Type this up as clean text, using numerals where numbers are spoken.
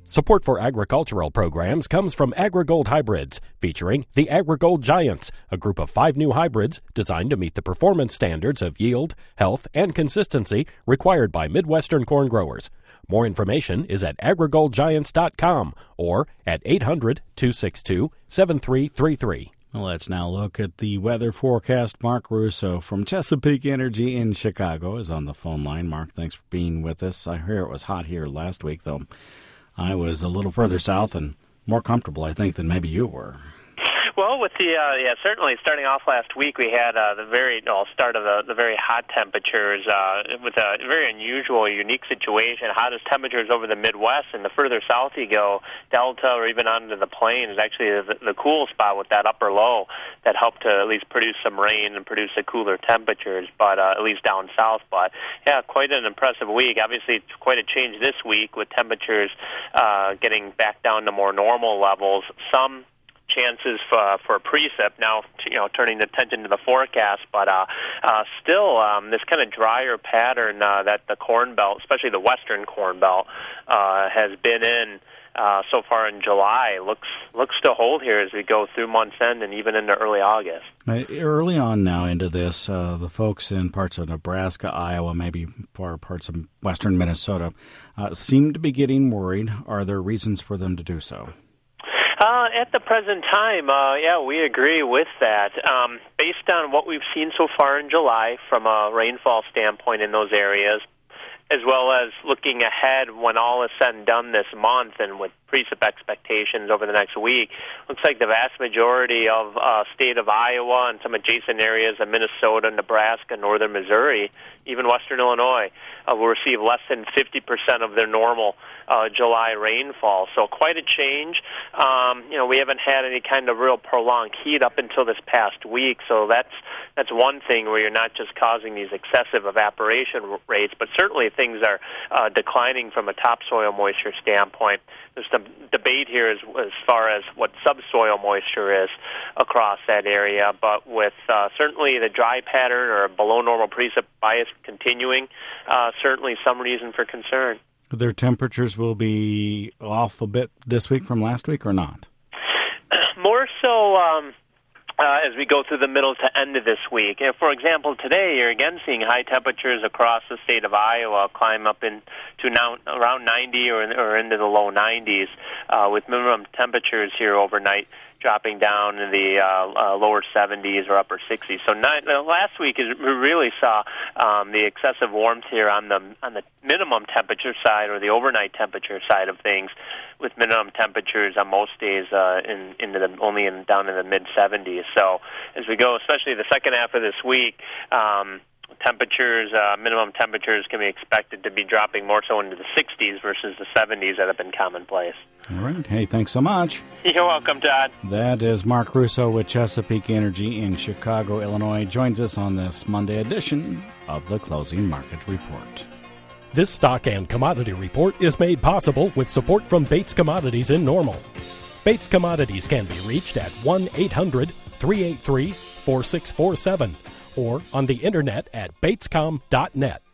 Support for agricultural programs comes from AgriGold Hybrids, featuring the AgriGold Giants, a group of 5 new hybrids designed to meet the performance standards of yield, health, and consistency required by Midwestern corn growers. More information is at agrigoldgiants.com or at 800-262-7333. Let's now look at the weather forecast. Mark Russo from Chesapeake Energy in Chicago is on the phone line. Mark, thanks for being with us. I hear it was hot here last week, though. I was a little further south and more comfortable, I think, than maybe you were. Well, with the certainly starting off last week, we had the start of the very hot temperatures with a very unusual, unique situation. Hottest temperatures over the Midwest, and the further south you go, Delta or even onto the plains, is actually the cool spot with that upper low that helped to at least produce some rain and produce the cooler temperatures, but at least down south. But yeah, quite an impressive week. Obviously, it's quite a change this week with temperatures getting back down to more normal levels. Some chances for a precip now, turning the attention to the forecast, but still this kind of drier pattern that the Corn Belt, especially the Western Corn Belt, has been in so far in July, looks to hold here as we go through month's end and even into early August. Early on now into this, the folks in parts of Nebraska, Iowa, maybe parts of western Minnesota, seem to be getting worried. Are there reasons for them to do so? At the present time, we agree with that. Based on what we've seen so far in July from a rainfall standpoint in those areas, as well as looking ahead when all is said and done this month and with precip expectations over the next week, looks like the vast majority of state of Iowa and some adjacent areas of Minnesota, Nebraska, northern Missouri, even western Illinois, will receive less than 50% of their normal July rainfall. So quite a change. We haven't had any kind of real prolonged heat up until this past week, so that's one thing where you're not just causing these excessive evaporation rates, but certainly things are declining from a topsoil moisture standpoint. There's some debate here as far as what subsoil moisture is across that area, but with certainly the dry pattern or below normal precip bias continuing, certainly some reason for concern. Their temperatures will be off a bit this week from last week or not? More so as we go through the middle to end of this week. For example, today you're again seeing high temperatures across the state of Iowa climb up to now around 90 or into the low 90s, with minimum temperatures here overnight dropping down in the lower 70s or upper 60s. So last week we really saw the excessive warmth here on the minimum temperature side or the overnight temperature side of things, with minimum temperatures on most days down in the mid 70s. So as we go, especially the second half of this week, minimum temperatures can be expected to be dropping more so into the 60s versus the 70s that have been commonplace. All right. Hey, thanks so much. You're welcome, Todd. That is Mark Russo with Chesapeake Energy in Chicago, Illinois. Joins us on this Monday edition of the Closing Market Report. This stock and commodity report is made possible with support from Bates Commodities in Normal. Bates Commodities can be reached at 1-800-383-4647 or on the internet at batescom.net.